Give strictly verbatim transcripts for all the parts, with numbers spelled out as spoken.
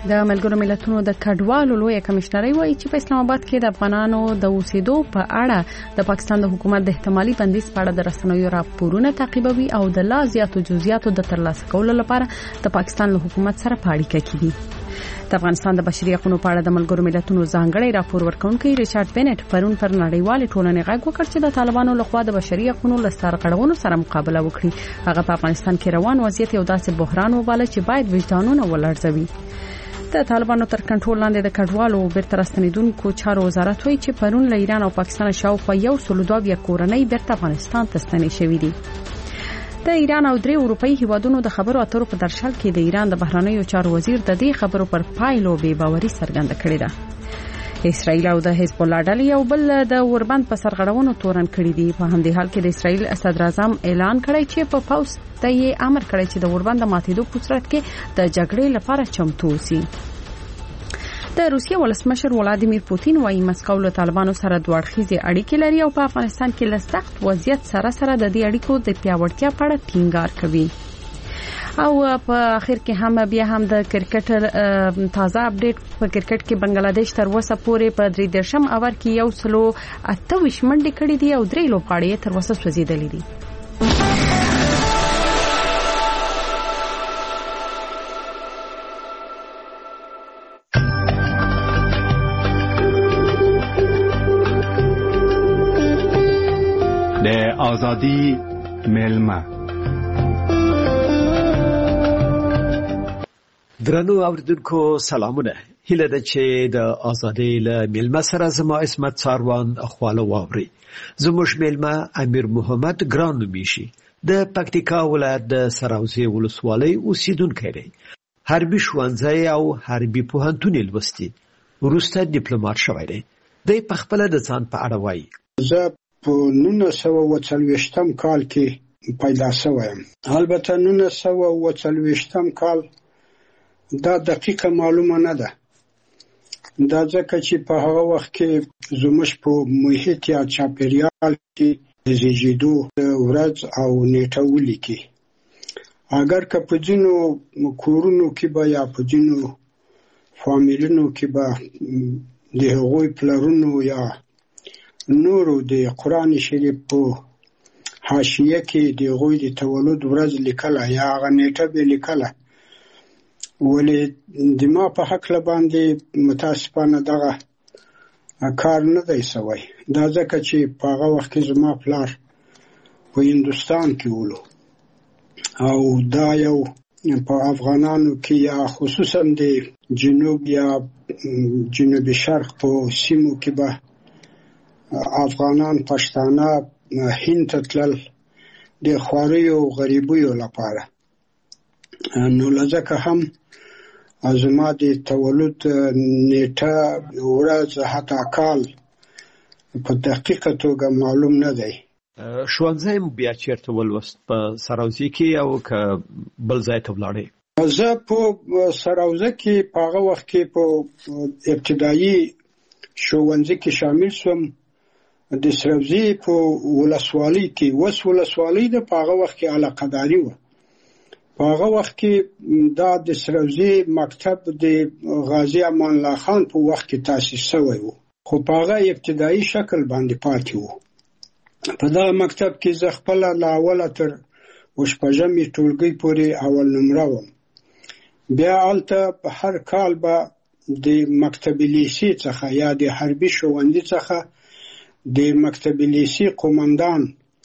د ملګرو ملتونو د کډوالو لوی کمشنري وایي چې په اسلام آباد کې د افغانانو د اوسېدو په اړه د پاکستان د حکومت د احتمالي بندیز په اړه د رسنیو راپورونه تعقیبوي او د لا زیاتو جزئیاتو د ترلاسه کولو لپاره د پاکستان له حکومت سره په اړیکه کې دي. د افغانستان د بشري حقوقو په اړه د ملګرو ملتونو ځانګړی راپور ورکونکي ریچارډ بنټ پرون پر نړیوال ټولنې غږ وکړ چې د طالبانو لخوا د بشري حقوقو له سرغړونو سره مقابله وکړي. هغه په افغانستان کې روان وضعیت یو داسې بحران وباله چې باید وجدانونه ولړزوي. د طالبانو تر کنټرول لاندې د کډوالو بیرته راستنیدونکو چارو وزارت وایي چې پرون له ایران او پاکستان شاوخوا یو سل دوه اویا کورنۍ بیرته افغانستان ته ستنې شوې دي. د ایران او درې اروپאי هیوادونو د خبرو اترو په درشل کې د ایران د بهرنیو چارو وزیر د دې خبرو پر پایلو بې باوري څرګنده کړې ده. اسرائیل او د حزب الله ډلې یو بل د اوربند په سرغړونو تورن کړی دي. په همدې حال کې د اسرائیل صدر اعظم اعلان کړی چې په پوز ته یې امر کړی چې د اوربند ماتېدو په صورت کې د جګړې لپاره چمتو اوسي. د روسیې ولسمشر ولادیمیر پوتین وايي مسکو له طالبانو سره دوه اړخیزې اړیکې لري او په افغانستان کې له سخت وضعیت سره سره د دې اړیکو د پیاوړتیا په اړه ټینګار کوي. او په اخر کې هم بیا هم د کرکټ تازه اپډیټ په کرکټ کې بنگلاديش تر اوسه پورې په درې درشم اور کې یو سلو اته ویشت منډې کړې دي او درې لوبغاړي تر اوسه سوځېدلې دي. د ازادي ملما درنو اوریدونکو سلامونه. هیله ده چې د ازادي له ملما سره زما اسمت ساروان خواله واوري. زموږ ملما امیر محمد ګران نومیشي د پکتیکا ولایت د سراوزي ولسوالۍ اوسیدونکی دی. حربي ښوونځی او حربي پوهنتون لوستي، وروسته ډیپلوماټ شوی دی. دی په خپله د ځان په اړه وایي: زه په نولس سوه اوه څلوېښتم کال کې پیدا شوم. البته نولس سوه اوه څلوېښتم کال دا دقیقه معلومه نه ده. دا ځکه چې په هغه وخت کې زموږ په محیط یا چاپیریال کې د زیږېدو ورځ او نیټه ولیکي. اگر که په ځینو کورونو کې به یا په ځینو فامیلونو کې به د هغوی پلرونو یا نورو د قرآن شریف په حاشیه کې د هغوی د تولد ورځ لیکله یا هغه نیټه به لیکله، ولې د ما په هکله باندې متاسفانه دغه کار نه دی شوی. دا ځکه چې په هغه وخت کې زما پلار په هندوستان کې ولو او دا یو په افغانانو کې یا خصوصا د جنوب یا جنوب شرق په سیمو کې به افغانان پښتانه هند ته تلل د خواریو غریبیو لپاره. نو لځکه هم زما د تولد نیټه ورځ حتی کال په دقیقه توګه معلوم نه دی. ښوونځی مو بیا چیرته ولوست؟ په سراوزي کې او که بل ځای ته ولاړئ؟ زه په سراوزه کې په هغه وخت کې په ابتدایي ښوونځي کې شامل شوم. د سراوزي په ولسوالۍ کې وس ولسوالۍ ده، په هغه وخت کې علاقه‌داري وه. په هغه وخت کې دا د سراوزي مکتب د غازي امان الله خان په وخت کې تاسیس شوی و، خو په هغه ابتدایي شکل باندې پاتې و. په دغه مکتب کې زه خپله له اوله تر شپږمې ټولګۍ پورې اول نمره وم. بیا هلته په هر کال به د مکتب لیسې څخه یا د حربي ښوونځي څخه د مکتب لیسې قومندان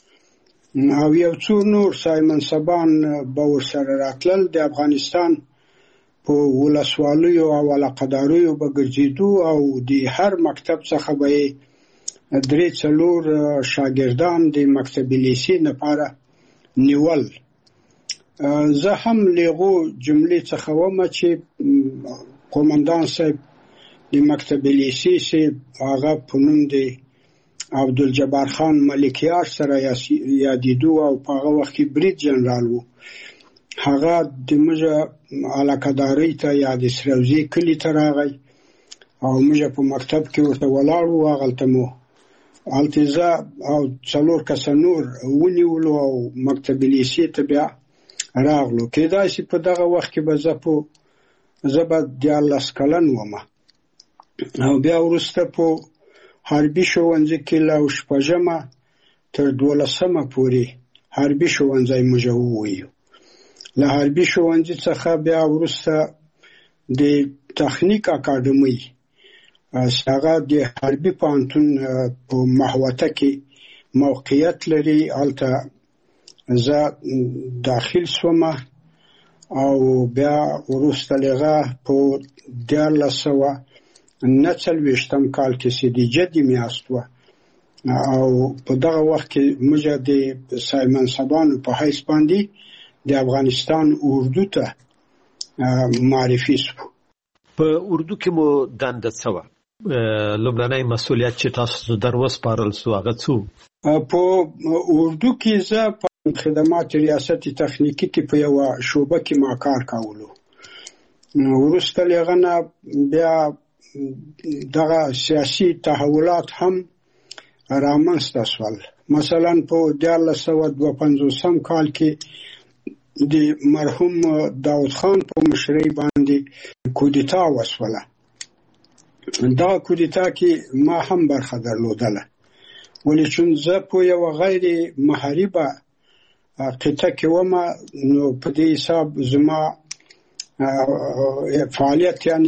او یو څو نور سای منصبان به ورسره راتلل. د افغانستان په ولسوالیو او علاقه‌داریو به ګرځېدو او د هر مکتب څخه به درې څلور شاګردان د مکتب لیسې لپاره نیول. زه هم لیغو جملې څخه وم چې قومندان صاحب د مکتب لیسې صاحب هغه په نوم د عبدالجبار خان ملکیار سره یادېدو او په هغه وخت کې برید جنرال و. هغه د موږ علاقه‌دارۍ ته یا د سراوزي کلي ته راغی او موږ په مکتب کې ورته ولاړ وو. هغلته مو هلته زه او څلور کسه نور ونیولو او مکتب لیسې ته بیا راغلو. کېدای شي په دغه وخت کې به زه په زه به دیارلس کلن وم او بیا وروسته په حربي ښوونځي کې له شپږمه تر دولسمه پورې حربي ښوونځی موږ وویو. له حربي ښوونځي څخه بیا وروسته د تخنیک اکاډمۍ هغه د حربي پوهنتون په محوطه کې موقعیت لري، هلته زه داخل شوم او بیا وروسته له هغه په دیارلس سوه نه څلوېښتم کال کې سیدیجه د میاشت وه او په دغه وخت کې موږ د سایمنسبانو په حیث باندې د افغانستان اردو ته معرفي شو. په اردو کې مو دنده څه وه؟ لومړنی مسؤلیت چې تاسو در وسپارل سو هغه څه؟ په اردو کې زه په خدمات ریاست تخنیکی کې په یوه شعبه کې ما کار کولو. وروسته له هغه نه بیا دغه سیاسي تحولات هم رامنځته شول. مثلا په دیارلس سوه دوه پنځوسم کال کې د مرحوم داود خان په مشرۍ باندې کودتا وشوله. دغه کودتا کې ما هم برخه درلودله، ولې چون زه په یوه غیر محاربه قطعه کې وم، نو په دې حساب زما فعالیت یعنی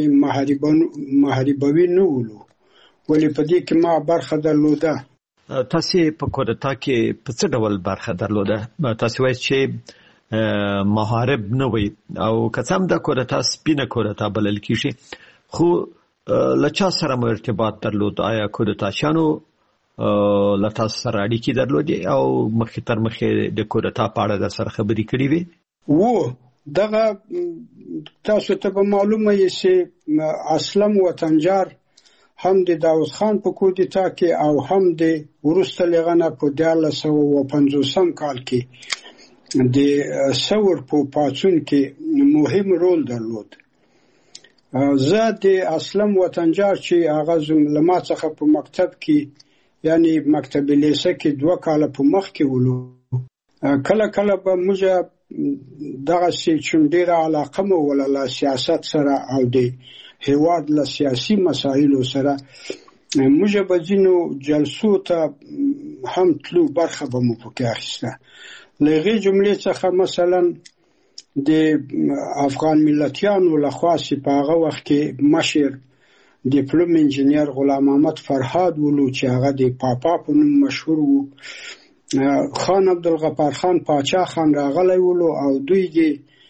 محاربوي نه ولو، ولې په دې کې ما برخه درلوده. تاسو په کودتا کې په څه ډول برخه درلوده؟ تاسو وایي چې محارب نه وي او قسم د کودتا سپینه کودتا بلل کیږي، خو لچا سره مو ارتباط درلود؟ آیا کودتاشانو لتا سره اړیکې درلودې او مخکې تر مخکې د کودتا په اړه د سره خبرې کړې وي؟ وو دغه تاسو ته به معلومه یې چې اسلم وطنجار هم د داود خان په کودتا کې او هم د وروسته له هغه نه په دیارلس سوه اوه پنځوسم کال کې د ثور په پاڅون کې مهم رول درلود. زه د اسلم وطنجار چې هغه له ما څخه په مکتب کې یعنی مکتب لیسه کې دوه کاله په مخ کې ولو، کله کله به موږ دغه چې ډېره علاقه مو وله له سیاست سره او د هېواد له سیاسي مسایلو سره، موږ به ځینو جلسو ته هم تلو، برخه به مو پکې اخیسته. له هغې جملې څخه مثلا د افغان ملتیانو لخوا چې په هغه وخت کې مشر ډیپلوم انجینیر غلام محمد فرهاد ولو چې هغه د پاپا په نوم مشهور وو، خان عبدالغفار خان پاچا خان راغلی ولو او دوی د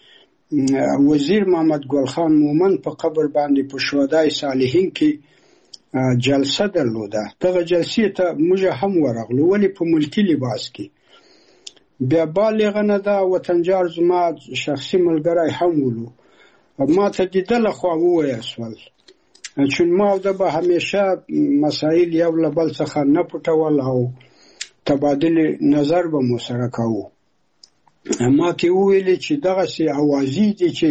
وزیر محمد ګل خان مومن په قبر باندې په شهدای صالحین کې جلسه درلوده. دغه جلسې ته موږ هم ورغلو، ولې په ملکي لباس کې. بیا بالغ نه دا وطنجار زما شخصي ملګری هم ولو، ما ته د ده لخوا وویل شول، چون ما او ده به همیشه مسایل یو له بل څخه نه پټول او تبادل نظر به مو سره کوو. ما ته وویلې چې دغسې اوازې دي چې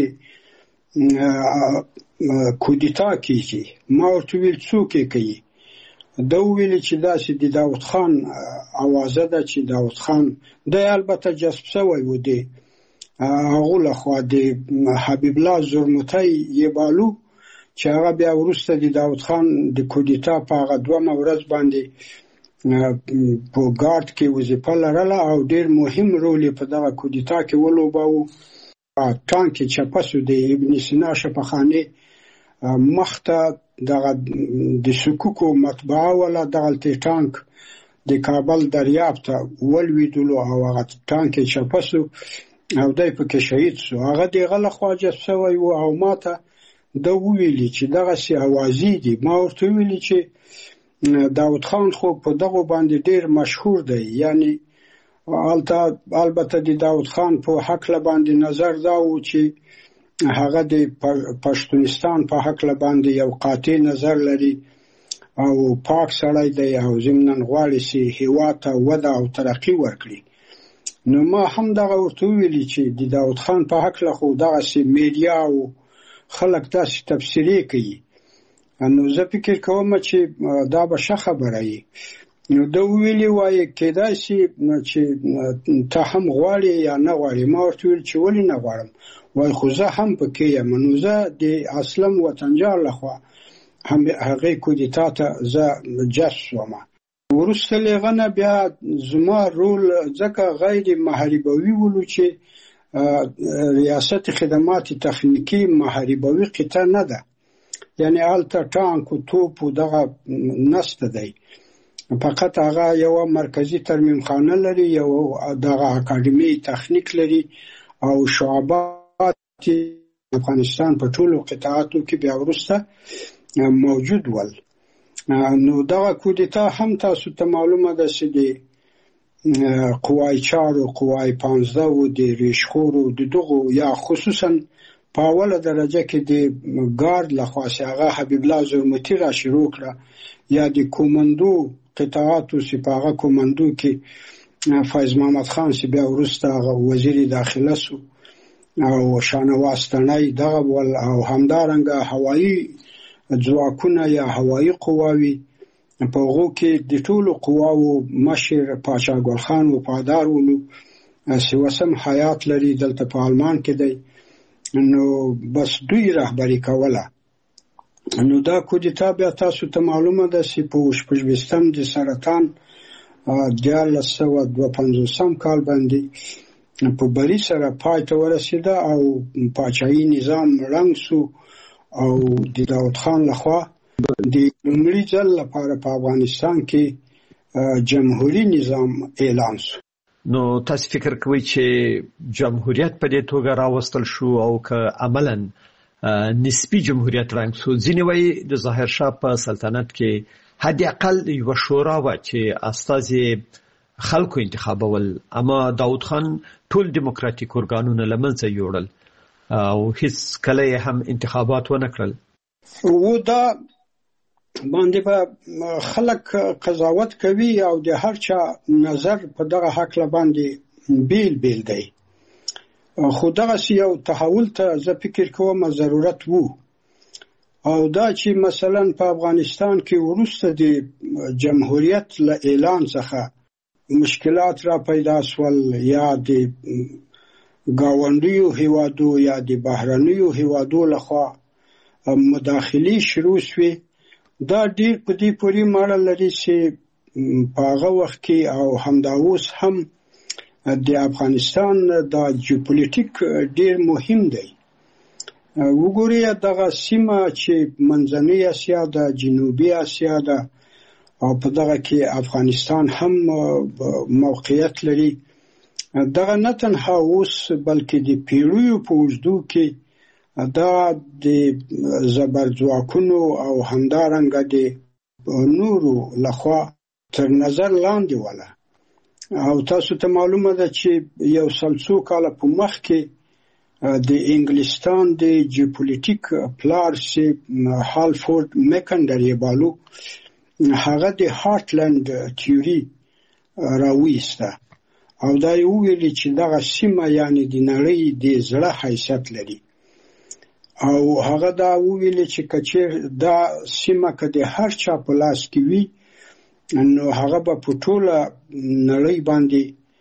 کودتا کیږي. ما ورته وویل څوک یې کوي؟ ده وویلې چې داسې د داود خان اوازه ده چې داود خان دی البته جذب شوی و د هغو لخوا د حبیب الله زرمتی یې بالو چې هغه بیا وروسته د داود خان د کودتا په هغه دومه ورځ باندې په ګارد کې وظیفه لرله او ډېر مهم رول یې په دغه کودتا کې ولوباوه. ټانک یې چپه سو د ابن سینا شفاخانې مخته دغه د سکوکو مطبعه ولا دغلته ټانک د کابل دریاب ته ولوېدلو او هغه ټانک یې چپه سو او دی پکې شهید سو. هغه د هغه لخوا جذب شوی و او ما ته ده وویلي چې دغسې اوازې دي. ما ورته وویلي چې داود خان خو په دغو باندې ډېر مشهور دی، یعنی البته د داود خان په حقله باندې نظر دا و چې هغه د پښتونستان په حقله باندې یو قاطع نظر لري او پاک سړی دی او ضمناً غواړي چې هېواد ته وده او ترقي ورکړي. نو ما هم دغه ورته وویلي چې د داود خان په حقله خو دغسې میډیا او خلک داسې تبصرې کوي، نو زه فکر کوم چې دا به ښه خبره وي. نو د ویلي وایي کېدای شي چې ته هم غواړې یا نه غواړې. ما ورته ویل چې ولې نه غواړم، وایي خو زه هم پکې یم. نو زه د اسلم وطنجال لخوا هم هغې کودتا ته زه جذب شوم. وروسته له هغه نه بیا زما رول ځکه غیر محاربوي ولو چې ریاست خدمات تخنیکی محاربوي قطعه نه ده، یعنی هلته ټانک و توپ و دغه نسته دی، فقط هغه یو مرکزی ترمیم خانه لري، یو دغه اکاډمي تخنیک لري او شعبات افغانستان په ټولو قطعاتو کې بیا وروسته موجود ول. نو دغه کودتا هم تاسو ته معلومه ده چې د قوای چار او قوای پانزده و د ریشخور و د دغو یا خصوصا په اوله درجه کې د ګارد لخوا چې هغه حبیب الله زرمتي را شروع کړه، یا د کومندو قطعاتو چې په هغه کومندو کې فیض محمد خان چې بیا وروسته هغه وزیر داخله سو او شانواز تڼۍ دغه ول، او همدارنګه هوایي ځواکونه یا هوایي قواوي په هغو کې د ټولو قواو مشر پاچا ګل خان وفادار ولو، سیوسم حیات لري دلته په آلمان کې دی. نو بس دوی رهبري کوله. نو دا کودتا بیا تاسو ته معلومه ده چې په شپږویشتم د سرطان دیارلس سوه دوه پنځوسم کال باندې په بری سره پای ته ورسېده او پاچاهي نظام ړنګ سو او د داود خان لخوا د لومړي ځل لپاره په افغانستان کې جمهوریت نظام اعلان شو. نو تاسو فکر کوئ چې جمهوریت په دې توګه راوستل شو او که عملاً نسبی جمهوریت رنګ شو؟ ځینې وایي د ظاهر شاه په سلطنت کې حد اقل یوه شورا وه چې استازي خلکو انتخابول، اما داود خان ټول دیموکراتیک ارګانونه له منځه یوړل او هیڅ کله هم انتخابات ونه کړل. و دا باندې به خلک قضاوت کوي او د هر چا نظر په دغه حق باندې بیل بیل دی، خو دغه یو تحول ته زه فکر کوم ضرورت وو. او دا چې مثلا په افغانستان کې وروسته د جمهوریت له اعلان څخه مشکلات را پیدا سول، یا د گاونډیو هیوادو یا د بهرنیو هیوادو لخوا مداخلې شروع شوې، دا ډیر په دې پورې ماړه لري چې په هغه وخت کې او همدا اوس هم د افغانستان د جیوپولیټیک ډیر مهم دی. وګورئ دغه سیمه چې منځنۍ اسیا ده، جنوبي اسیا ده، او په دغه کې افغانستان هم موقعیت لري. دغه نه تنها اوس بلکې د پیړیو په اوږدو کې دا د زبرځواکونو او همدارنګه د نورو لخوا تر نظر لاندې وله. او تاسو ته معلومه ده چې یو سل څو کاله په مخ کې د انګلستان د جیوپولیټیک پلار چې هالفورد میکنډر یې بالو، هغه د هارټلند تیوري راویسته او دا یې وویلي چې دغه سیمه یعنې د نړۍ د زړه حیثیت لري. او هغه دا وویلي چې کچیر دا سیمه که د هر چا په لاس کې وي نو هغه به په ټوله نړۍ باندې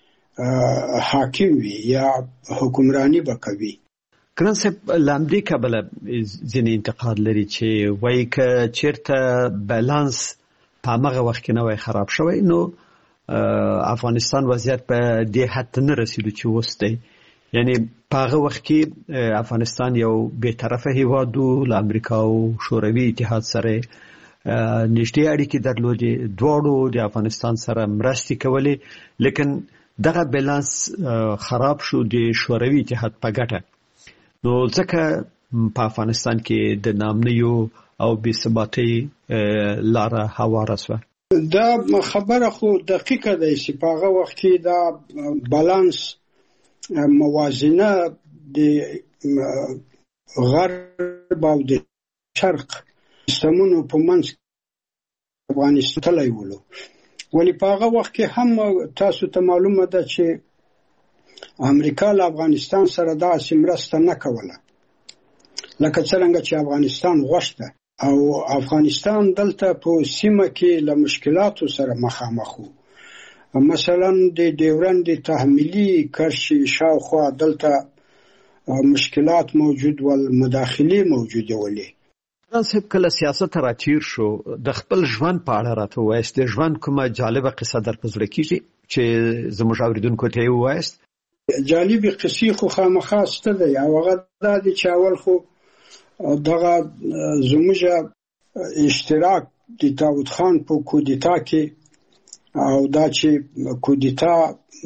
حاکم وي یا حکمرانی به کوي. ګران صاحب، له همدې کبله ځینې انتقاد لري چې وایي که چېرته بیلانس په همغه وخت کې نه وای خراب شوی نو افغانستان وضعیت په دې حد ته نه رسېدو چې اوس دی. یعنی په هغه وخت کې افغانستان یو بې طرفه هیواد و، له امریکا او شوروي اتحاد سره نږدې اړیکې درلودې، دواړو د افغانستان سره مرستې کولې، لیکن دغه بیلانس خراب شو د شوروي اتحاد په ګټه. نو ځکه په افغانستان کې د ناامنیو او بې ثباتۍ لاره هواره شوه. دا خبره خو دقیقه ده چې په هغه وخت کې دا بالانس موازنه د غرب او د شرق سیستمونو په منځ افغانستان تللی ولو، ولی په هغه وخت کې هم تاسو ته معلومه ده چې امریکا له افغانستان سره داسې مرسته نه کوله لکه څرنګه چې افغانستان غوښته. او افغانستان دلته په سیمه کې له مشکلاتو سره مخامخ وو. مثلا د ډیورند تحمیلي کرښې شاوخوا دلته مشکلات موجود ول، مداخلې موجوده ولې. صاحب کله سیاست راچیر شو د خپل ژوند په اړه راته وایست. د ژوند کومه جالبه قصه در په زړه کېږي چې زموږ اوریدونکو ته یې ووایست؟ جالبې قصې خو خامخا شته دی، او هغه دا دی چې اول خو دغه زموږ اشتراک د داود خان په کودتا کې، او دا چې کودتا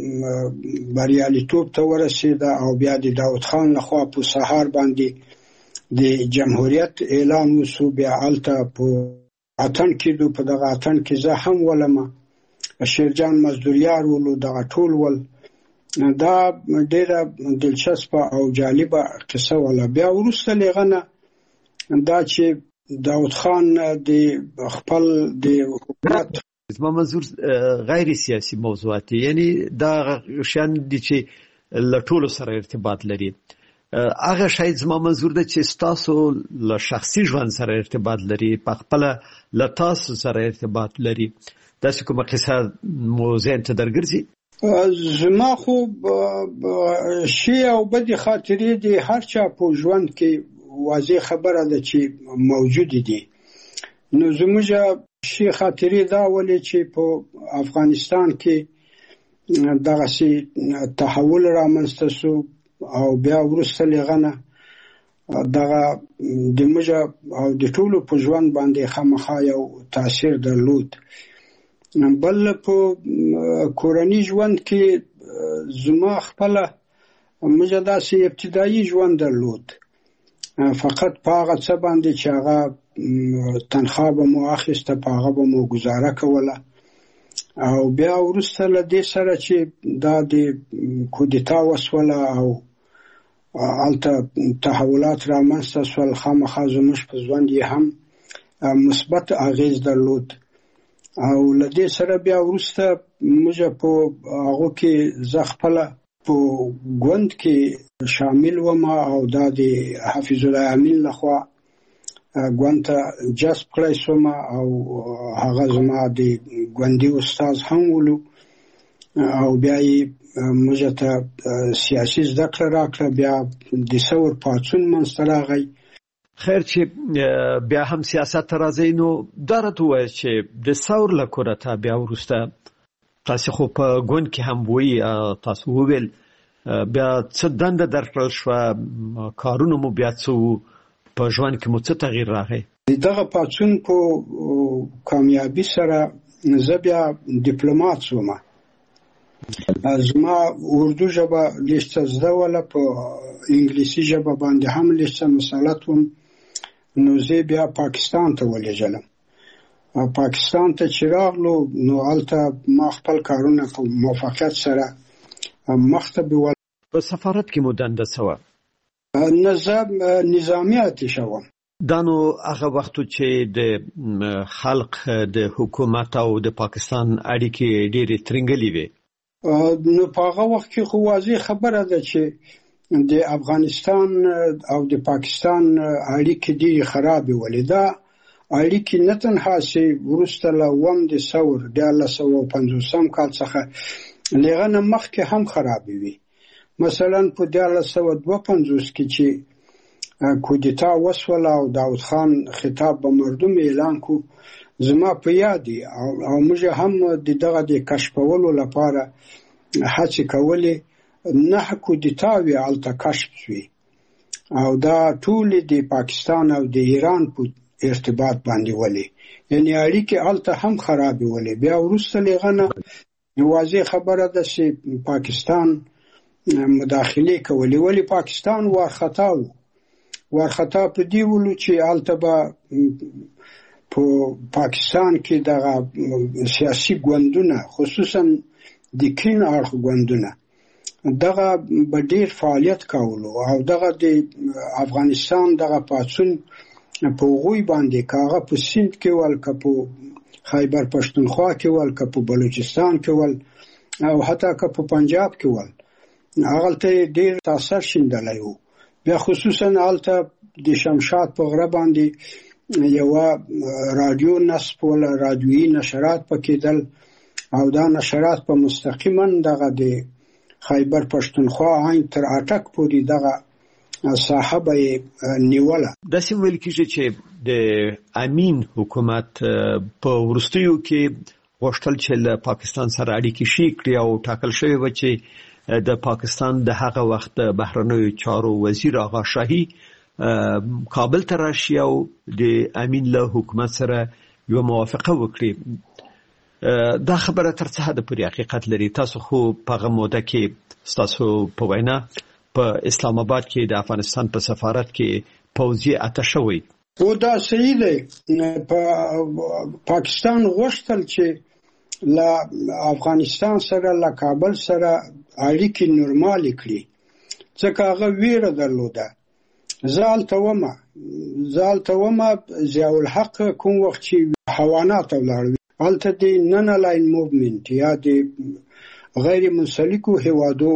بریالیتوب ته ورسېده او بیا د داود خان لخوا په سهار باندې د جمهوریت اعلان وشو. بیا هلته په اتن کې دو په دغه اتن کې زه هم ولمه، شیرجان مزدوریار ولو، دغه ټول ول. دا ډېره دلچسپه او جالبه قصه وله. بیا وروسته لغنه دا چې داود خان د خپل د حکومت زما منظور غیر سیاسي موضوعات، یعنی دا شان دي چې له ټولو سره ارتباط لري. هغه شاید زما منظور ده چې ستاسو له شخصي ژوند سره ارتباط لري، په خپل له تاسو سره ارتباط لري. داسې کومه قصه مو ذهن ته درګرځي؟ زما خو شی او بدې خاطرې دي هر چا په ژوند کې واضح خبره ده چې موجود دي. نو زموږ شی خاطرې دا ولې چې په افغانستان کې دغه سي تحول رامنځته شو، او بیا وروسته لغنه دغه د موږ او د ټولو په ژوند باندې خامخا یو تاثیر درلود. بل په کورنۍ ژوند کې زما خپل موږ داسې ابتدایي ژوند درلود، فقط په هغه څه باندې چې هغه تنخواه به مو اخیسته، په هغه به مو ګزاره کوله. او بیا وروسته له دې سره چې دا د کودتا وسوله او هلته تحولات رامنځته شول، خامخا زموږ په ژوند یې هم مثبت اغېز درلود. او له دې سره بیا وروسته موږ په هغو کې زه خپله په ګوند کې شامل وم، او دا د حفیظ الله امین لخوا ګوند ته جذب کړی شوم، او هغه زما د ګوندي استاد هم ولو، او بیا یې موږ ته سیاسي زده کړه راکړه. بیا د ثور پاڅون منځته راغی. خیر چې بیا هم سیاست ته راځئ، نو دا راته ووایه چې د ثور له کورته بیا وروسته تاسې خو په ګوند کې هم وایي، تاسو وویل بیا څه دنده درکړل شوه، کارونه مو بیا څه وو، په ژوند کې مو څه تغییر راغی؟ دغه پاڅون په کامیابي سره زه بیا ډیپلومات شوم. زما اردو ژبه لږ څه زده وله، په انګلیسي ژبه باندې هم لږ څه مسلط وم. نو زه بیا پاکستان ته ولېږلم. پاکستان ته چې راغلو نو هلته ما خپل کارونه په موفقیت سره مخته بیول. په سفارت کې مو دنده څه وه؟ نظام نظامي اتشه وم. دا نو هغه وختو چې د خلق د حکومت او د پاکستان اړیکې ډېرې ترنګلې وې. نو په هغه وخت کې خو واضح خبره ده چې د افغانستان او د پاکستان اړیکې ډېرې خرابې ولې. دا اړیکې نه تنها چې وروسته له اووم د ثور دیارلس سوه پنځوسم کال څخه له هغه مخکې هم خرابې وې. مثلا په دیارلس سوه دوه پنځوس کې چې کودتا وسوله او داود خان خطاب به مردم اعلان کو، زما په یاد دی، او موږ هم د دغه د کشفولو لپاره هڅې کولې. نه کودتاوې هلته کشف شوې، او دا ټولې د پاکستان او د ایران په ارتباط باندې ولې، یعنی اړیکې هلته هم خرابې ولې. بیا وروسته له هغه نه واضح خبره ده چې پاکستان مداخلې کولې. ولې پاکستان وارخطا و. وارخطا په دې ولو چې هلته به په پاکستان کې دغه سیاسي ګوندونه، خصوصا د کین اړخ ګوندونه، دغه به ډېر فعالیت کولو، او دغه د افغانستان دغه پاڅون په هغوی باندې که هغه په سیند کې ول، که په خیبر پښتونخوا کې ول، که په بلوچستان کې ول، او حتی که په پنجاب کې ول، هغلته ډېر تاثیر شیندلی و. بیا خصوصا هلته د شمشاد په غره باندې یو رادیو نصب ولا رادیویي نشرات پکې دل او دا نشرات په مستقیما دغه د خیبر پښتونخوا عین تر اټک پورې دغه صاحب نیوله. د سیمویل کېږي چې د امین حکومت په ورستیو کې غوښتل چې له پاکستان سره اړیکې شي کړي او ټاکل شوی و چې د پاکستان د هغه وخت بهرنیو چارو وزیر آغا شاهي کابل ته راشي او د امین له حکومت سره یو موافقه وکړي. دا خبره تر څه حد پورې حقیقت لري؟ تاسو خو په هغه موده کې تاسو په وینا په اسلام آباد کې د افغانستان په سفارت کې پوځي اتشه وي. او دا صحیح دی. په پاکستان غوښتل چې له افغانستان سره له کابل سره اړیکې نورمال کړي ځکه هغه ویره درلوده. زالته ومه زالته ومه ضیاء الحق کوم وخت چې حیوانات ولاړ هلته د نن لاین موومنت یا د غیر منسلکو هیوادو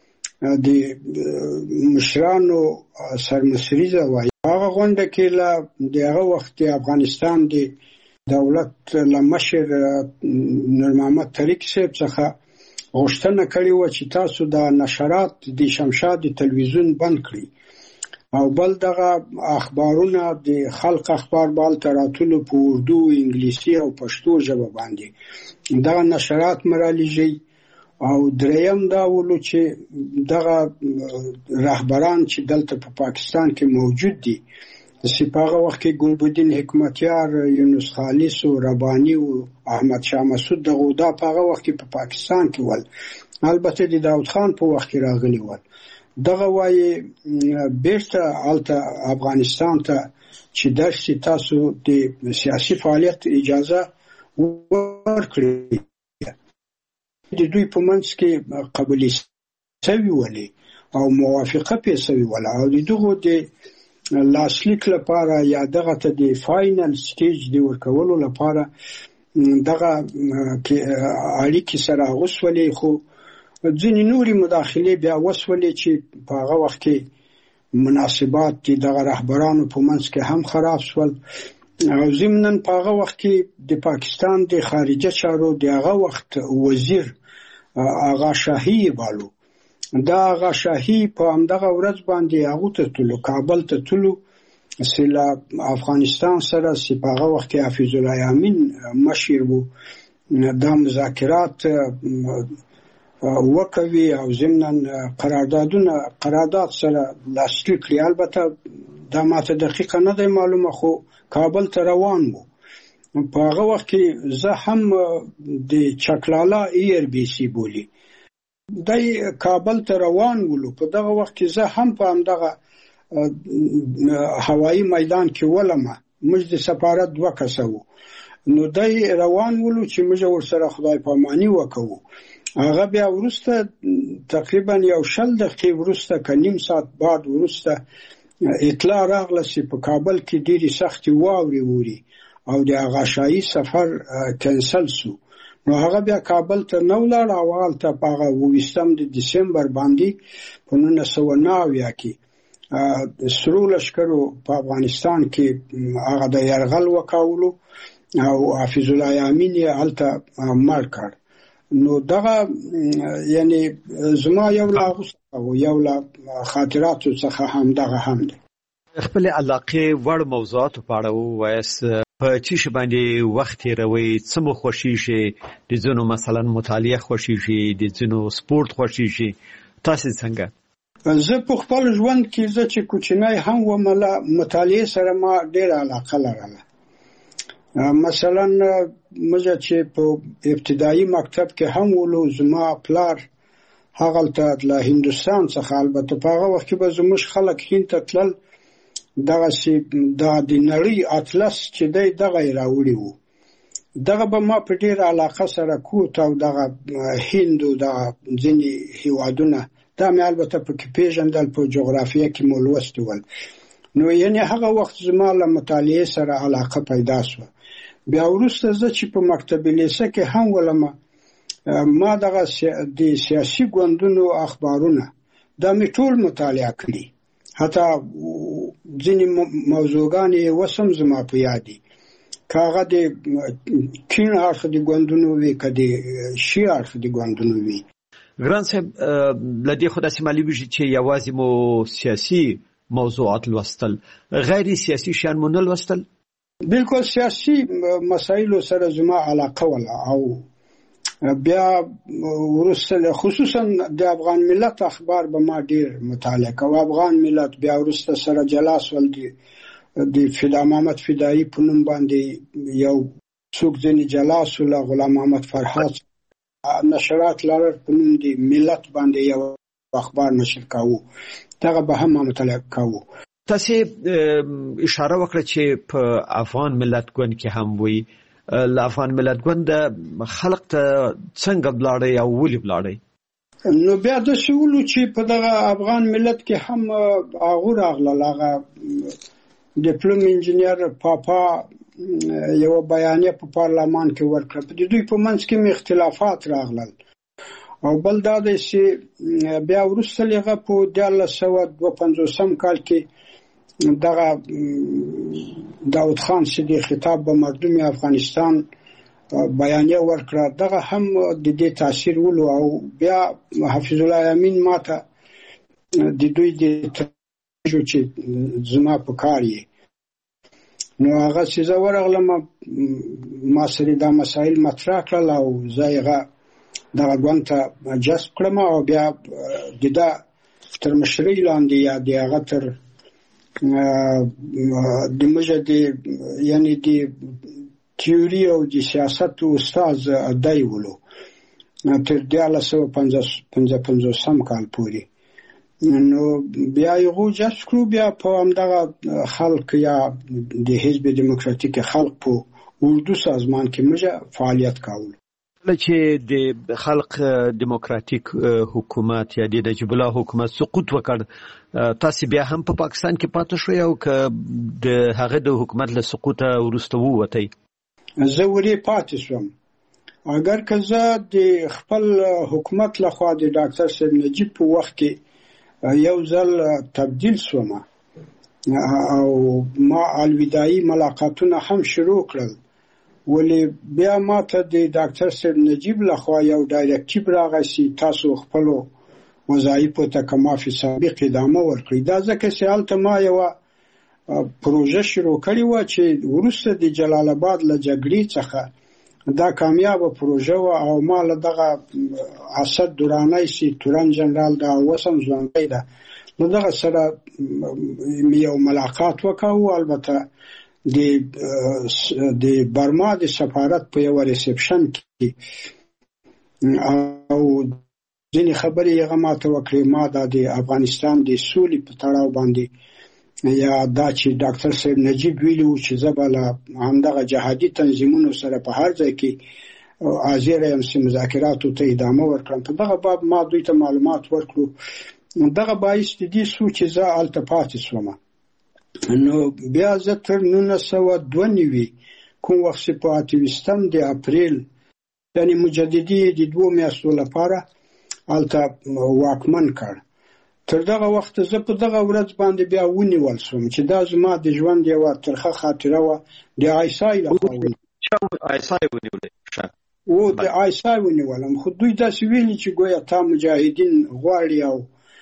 د مشرانو سرمسریزه وایي هغه غونډه کې له دغه وخت افغانستان د دولت له مشر نور محمد طریق صاحب څخه غوښتنه کړې وه چې تاسو د نشرات د شمشاد تلویزیون بند کړئ او بل دغه اخبارونه د خلق اخبار بال تراتلو په اردو انګلیسي او پښتو ژبه باندې دغه نشرات مرالیږي. او دریم دا ولو چې دغه رهبران چې دلته په پا پاکستان کې موجود دي سپاغه وخت کې ګلبدین حکمتیار، یونس خالص او ربانی او احمد شاه مسعود دغه دا په هغه وخت کې په پا پاکستان کې ول. البته د داود خان په وخت کې راغلي ول. دغه وایي بیرته الته افغانستان ته چې درسي تاسو د سیاسي فعالیت اجازه ورکړي د دوی په منځ کې قبولي سوي ولې او موافقه پې سوي ولا او دغه د لاسلیک لپاره یا دغه ته د فاینل سټیج دی ورکولو لپاره دغه اړیکې سره غوښولې خو ځینې نوري مداخلې بیا وسولې چې په هغه وخت کې مناسبات دغه رهبرانو په منځ کې هم خراب شول او ضمناً په هغه وخت کې د پاکستان د خارجه چارو د هغه وخت وزیر آغا شاهي بالو. دا آغا شاهي په همدغه ورځ باندې هغه ته تلو کابل ته تلو سلا افغانستان سره په هغه وخت کې حفیظ الله یامین مشیر وو دا مذاکرات وکوي او ضمناً قراردادونه قرارداد سره لاسلیک کړي. البته دا ماته دقیقه نه دی معلومه خو کابل ته روان وو. په هغه وخت کې زه هم د چکلالا ایر بی سی بولی دای کابل ته روان ولو. په دغه وخت کې زه هم په همدغه هوایی میدان کې ولمه موږ د سفارت دوه کسه وو نو دای روان ولو چې موږ ورسره خدای پامانی وکړو. هغه بیا ورسته تقریبا یو شل دقیقې ورسته که نیم ساعت بعد ورسته اطلاع راغله چې په کابل کې ډېرې سختې واورې ووري او د آغا شاهي سفر کنسل سو. نو هغه بیا کابل ته نه ولاړ او هلته په هغه اوویشتم د دسمبر باندې په نولس سوه نهه اویا کې سرو لښکرو په افغانستان کې هغه د یرغل وکولو او حفیظ الله یامین یې هلته مړ کړ. نو دغه یعنی زما یو لا او یو لا خاطراتو څخه هم دغه هم دی. خپل علاقه وړ موضوعات په اړه وایس په چی شي باندې وخت روي څه مو خوشي شي د ځینو مثلا مطالعه خوشي شي د ځینو سپورت خوشي شي تاسو څنګه؟ زه په خپل ژوند کې زه چې کوچنی هم وم له مطالعه سره ما ډېر علاقه لرله. مثلا مجه چې په ابتدایي مکتب کې هم ولو زما پلار هغلته له هندوستان څخه البته په هغه وخت کې به زموږ خلک هند ته تلل دغه سي د نړۍ اطلس چې دی دغه راوړي وو دغه به ما په ډېر علاقه سره کوت او دغه هندو د ځینې هیوادونه دا مې البته په کې پیژندل په جغرافیه کې مو لوستي ول. نو یعنی هغه وخت زما له مطالعې سره علاقه پیدا شوه. بیا وروسته زه چې په مکتب لیسه کې هم ولمه ما دغه د سیاسي ګوندونو اخبارونه دا مې ټول مطالعه کړي حتی ځینې موضوعګانې وسم زما په یاد دي که هغه د کیڼ اړخ د ګوندونو وي که د شي اړخ د ګوندونو وي. ګران صاحب له دې خو داسې معلومیږي چې یوازې مو سیاسي موضوعات لوستل غیر سیاسي شیان مو نه لوستل؟ بالکل سیاسي مسایلو سره زما علاقه ولا او بیا ورسته خصوصا د افغان ملت اخبار به ما ډیر مطالعه کوم. افغان ملت بیا ورسته سره جلاس ول دي د فدا محمد فدایی په نوم باندې یو څوک ځنې جلاس ول غلام محمد فرحات نشرات لرر په نوم دی ملت باندې یو اخبار نشر کاوه دغه به هم مطالعه کاوه. تاسو اشاره وکړه چې په افغان ملت ګوند کې هم وي له افغان ملت ګوند خلق ته څنګه بلاړی او ولې بلاړی؟ نو بیا د شولو چې په دغه افغان ملت کې هم هغه راغله هغه ډیپلوم انجینیر پاپا یو بیانیه په پارلمان کې ورکړه. په دوی په منځ کې اختلافات راغلل او بل دا دی چې بیا وروسته لغه په دیارلس سوه دوه پنځوسم کال کې دغه داود خان صدیق خطاب به مردم افغانستان بیانیه ورکړه. دغه هم د دې تاثیر ولو او بیا حفیظ الله امین ماته د دوی د جو چې زما په کار یې نو هغه چې زه ورغلم ما سره دا مسایل مطرح کړل او زه هغه دغه ګوند ته جذب کړم او بیا د دا تر مشرۍ لاندې یا د هغه تر د مجه د یعنی د تیوري او د سیاست استاد دی ولو تر دیارلس سوه پنځه پنځوسم کال پورې. نو بیا یو جذب کړو بیا په همدغه خلق یا د حزب دموکراتیک خلق په اردو سازمان کې مجه فعالیت کاول. چې د خلق دموکراتیک حکومت یا د نجیب الله حکومت سقوط وکړ تاسو بیا هم په پاکستان کې پاتې شوی او که د هغه د حکومت له سقوط وروسته ووتی؟ زه ورې پاتې شوم. اگر که زه د خپل حکومت لخوا د ډاکټر صاحب نجیب په وخت کې یو ځل تبدیل شوم او ما الوداعي ملاقاتونه هم شروع کړل ولی بیا ما ته د ډاکټر صاحب نجیب لخوا یو ډایرکټیو راغی چې تاسو خپل وظایفو ته کمافي سابق ادامه ورکړئ. دا ځکه چې هلته ما یو پروژه شروع کړې وه چې وروسته د جلال آباد له جګړې څخه دا کامیابه پروژه وه او ما له دغه اسد درانی چې تورن جنرال دا اوس هم ژوندی ده نو دغه سره یو ملاقات وکړو. البته د د برما د سفارت په یو ریسپشن کې او ځینې خبرې هغه ماته وکړې ما دا د افغانستان د سولې په تړاو باندې یا دا چې ډاکټر صاحب نجیب ویلو چې زه به له همدغه جهادي تنظیمونو سره په هر ځای کې حاضر یم چې مذاکراتو ته ادامه ورکړم. په دغه باب ما دوی ته معلومات ورکړو. دغه باعث د دې شو چې زه هلته پاتې شوم. نو بیا زه تر نولس سوه دوه نوي کوم وخت چې په اته ویشتم د اپریل یعنې مجددي د دوو میاشتو لپاره هلته واکمن کړ. تر دغه وخت زه په دغه ورځ باندې بیا ونیول شوم چې دا زما د ژوند یوه ترخه خاطره وه. د آیسای لخوا و د آیسای ونیولم خو دوی داسې ویلي چې ګویا تا مجاهدین غواړي او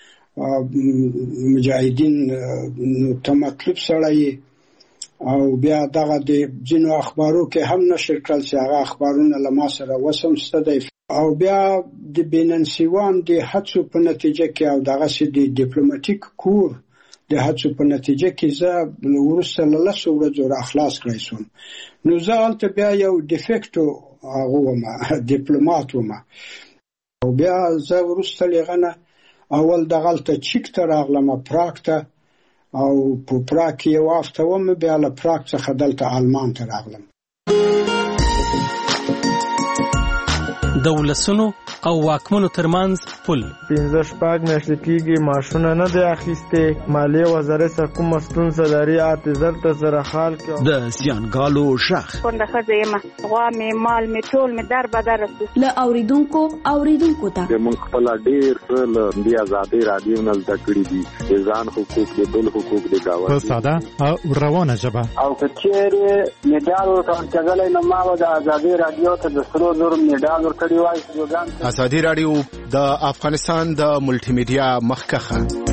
مجاهدین ته مطلوب سړی او بیا دغه د ځینو اخبارو کې هم نشر کړل چې هغه اخبارونه له ما سره وسمسته دی او بیا د بیننسیوان د هڅو په نتیجه کې او دغسې د ډیپلوماتیک کور د هڅو په نتیجه کې زه وروسته له لسو ورځو راخلاص کړی شوم. نو زه هلته بیا یو ډیفیکټو هغه ومه ډیپلومات ومه او بیا زه وروسته له هغه نه اول دغلته چیک ته راغلم پراګ ته او په پراګ کې یو هفته ومه بیا له پراګ څخه دلته آلمان ته راغلم. د ولسونو او واکمنو ترمنځ پل. پنځه شپږ میاشتې کېږي ماشونه نه دی اخیستې. مالیې وزارت څخه کومه ستونزه لري اته زر ته سره حال کړي. د زیانګالو شخ کونډه ښځه یم، غوا مې مال مې ټول مې در بدر له اوریدونکو اوریدونکو ته موږ خپل ډېر څه له دې ازادۍ رادیو نه زده کړي دي. د ځان حقوق د بل حقوق د دعوت په ساده او روانه ژبه. او که چیرې میډال ورکړل نو ما به د ازادۍ رادیو ته د سرو زرو میډال ورکړی وای. ازادي رادیو د افغانستان د ملټي میډیا مخکخه